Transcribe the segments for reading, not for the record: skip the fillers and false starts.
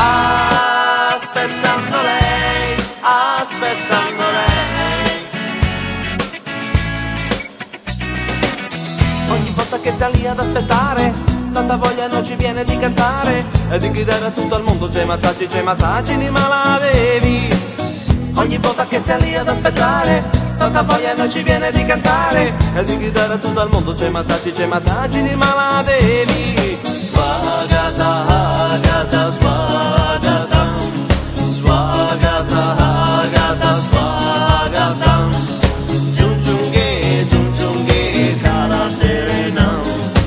aspettando lei, aspettando lei. Ogni volta che sei lì ad aspettare, tanta voglia non ci viene di cantare e di gridare a tutto il mondo: c'è mataggi, ni maladevi. Ogni volta che sei lì ad aspettare, tanta voglia non ci viene di cantare e di gridare a tutto il mondo: c'è mataggi, ni maladevi. Svagata, agata, svagata, svagata, agata, svagata. Giungiunghe, carattere nam.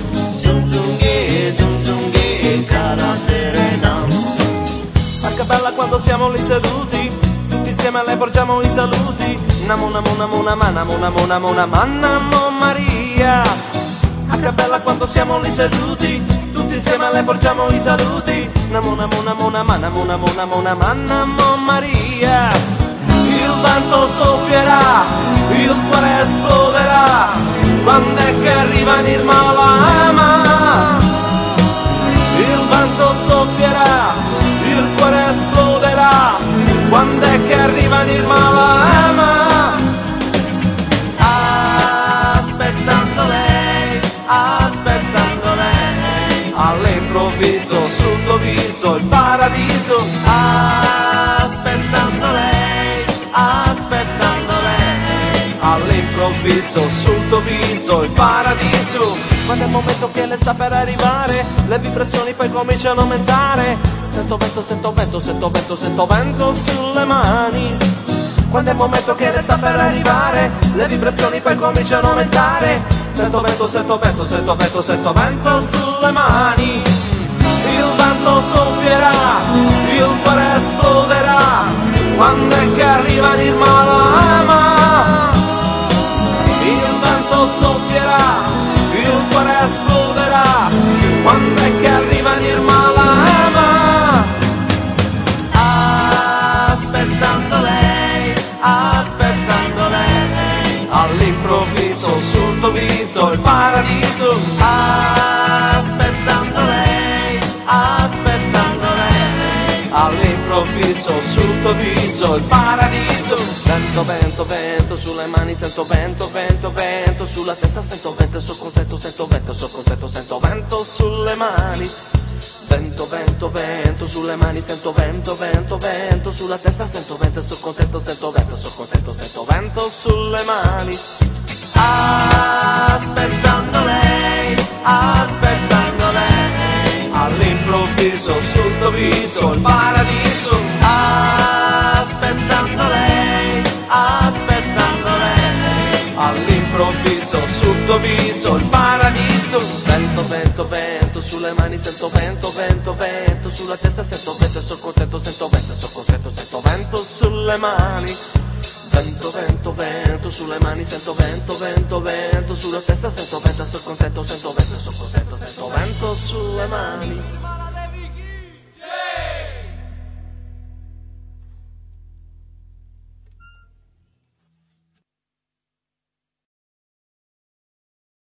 Giungiunghe, carattere nam. Ma che bella quando siamo lì seduti, tutti insieme le porgiamo i saluti. Namo, namo, namo, namo, namo, namo, namo, namo, namo Maria. Ah, che bella quando siamo lì seduti, tutti insieme le porgiamo i saluti. Namo, namo, namo, namo, namo, namo, namo, namo, namo Maria. Il vento soffierà, il cuore esploderà, quando è che arriva Nirmala Lama. Il vento soffierà, il cuore esploderà, quando è che arriva Nirmala Lama. Aspettando lei, aspettando lei, all'improvviso sul tuo viso il paradiso. Aspettando lei, aspettando lei, all'improvviso sul tuo viso il paradiso. Quando è il momento che le sta per arrivare, le vibrazioni poi cominciano a aumentare. Sento vento, sento vento, sento vento, sento vento sulle mani. Quando è il momento che le sta per arrivare, le vibrazioni poi cominciano a aumentare. Sento vento, sento vento, sento vento, sento vento sulle mani. Il vento soffierà, il cuore esploderà, quando è che arriva Nirmala Lama. Il vento soffierà, il cuore esploderà, quando è che arriva Nirmala Lama. Aspettando lei, aspettando lei, all'improvviso sul tuo viso il paradiso. Aspettando lei, aspettando lei, all'improvviso sul tuo viso il paradiso. Vento, vento, vento sulle mani, sento vento, vento, vento sulla testa, sento vento, sono contento, sento vento, sono contento, sento vento sulle mani. Vento, vento, vento sulle mani, sento vento, vento, vento sulla testa, sento vento, sono contento, sento vento, sono contento, sento vento sulle mani. Aspettando lei, aspettando lei, all'improvviso sul tuo viso il paradiso. Aspettando lei, aspettando lei, all'improvviso sul tuo viso il paradiso. Vento, vento, vento sulle mani, sento vento, vento, vento sulla testa, sento vento, sono contento, sento vento, sono contento, sento vento sulle mani. Vento, vento, vento sulle mani, sento vento, vento, vento sulla testa, sento vento, sono contento, sento vento, sono contento, sento vento sulle mani.